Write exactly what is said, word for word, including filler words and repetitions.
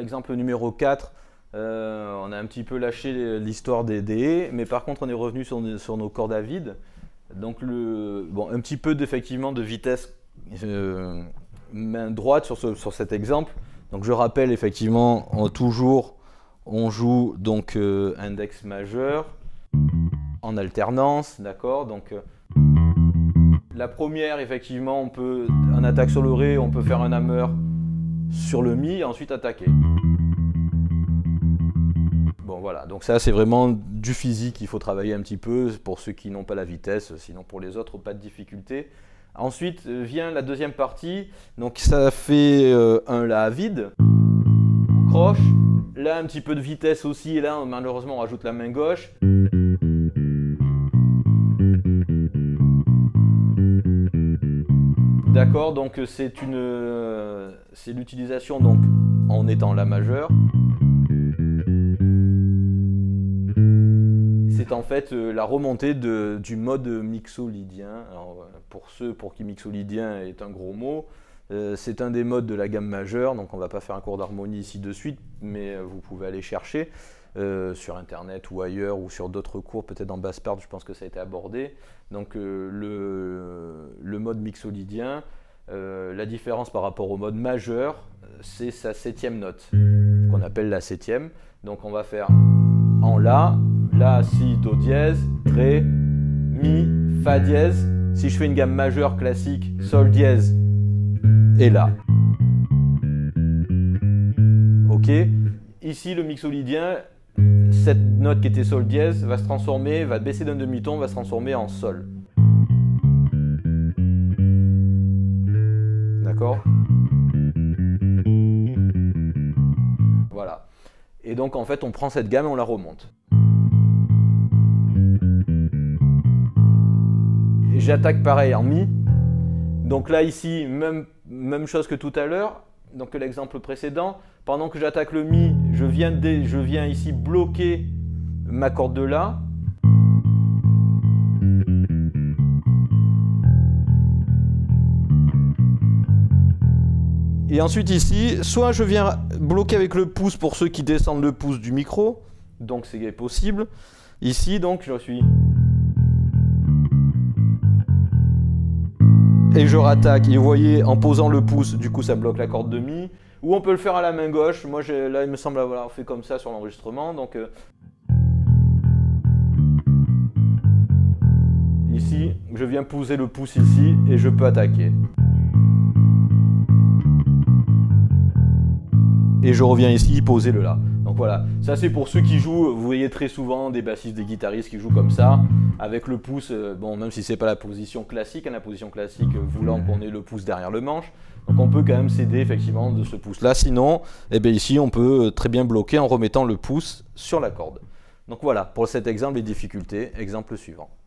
l'exemple numéro quatre, euh, on a un petit peu lâché l'histoire des dés, mais par contre on est revenu sur, sur nos cordes à vide. Donc le, bon, un petit peu d'effectivement de vitesse euh, main droite sur, ce, sur cet exemple. Donc je rappelle effectivement, on, toujours on joue donc euh, index majeur en alternance, d'accord. Donc euh, la première, effectivement, on peut en attaque sur le ré, on peut faire un hammer sur le mi et ensuite attaquer. Bon voilà, donc ça c'est vraiment du physique, il faut travailler un petit peu pour ceux qui n'ont pas la vitesse, sinon pour les autres pas de difficulté. Ensuite vient la deuxième partie, donc ça fait euh, un La à vide, on croche, là un petit peu de vitesse aussi, et là malheureusement on rajoute la main gauche. D'accord, donc c'est une, euh, c'est l'utilisation donc en étant La majeur. C'est en fait euh, la remontée de, du mode mixolydien. Alors, pour ceux pour qui mixolydien est un gros mot, euh, c'est un des modes de la gamme majeure, donc on ne va pas faire un cours d'harmonie ici de suite, mais euh, vous pouvez aller chercher euh, sur internet ou ailleurs ou sur d'autres cours, peut-être dans Basspart, je pense que ça a été abordé. Donc euh, le, le mode mixolydien, euh, la différence par rapport au mode majeur, c'est sa septième note, qu'on appelle la septième. Donc on va faire en La, La, Si, Do dièse, Ré, Mi, Fa dièse. Si je fais une gamme majeure classique, Sol dièse et La. Ok. Ici, le mixolydien, cette note qui était Sol dièse va se transformer, va baisser d'un demi-ton, va se transformer en Sol. D'accord ? Voilà. Et donc en fait, on prend cette gamme et on la remonte. J'attaque pareil en Mi. Donc là, ici, même, même chose que tout à l'heure, donc l'exemple précédent. Pendant que j'attaque le Mi, je viens, de, je viens ici bloquer ma corde de La. Et ensuite ici, soit je viens bloquer avec le pouce pour ceux qui descendent le pouce du micro, donc c'est possible. Ici, donc, je suis... Et je rattaque, et vous voyez, en posant le pouce, du coup ça bloque la corde de Mi. Ou on peut le faire à la main gauche, moi là il me semble avoir fait comme ça sur l'enregistrement. Donc euh... ici, je viens poser le pouce ici, et je peux attaquer. Et je reviens ici poser le La. Donc voilà, ça c'est pour ceux qui jouent, vous voyez très souvent des bassistes, des guitaristes qui jouent comme ça, avec le pouce, bon même si c'est pas la position classique, hein, la position classique voulant qu'on ait le pouce derrière le manche, donc on peut quand même s'aider effectivement de ce pouce là, sinon eh bien ici on peut très bien bloquer en remettant le pouce sur la corde. Donc voilà, pour cet exemple les difficultés, exemple suivant.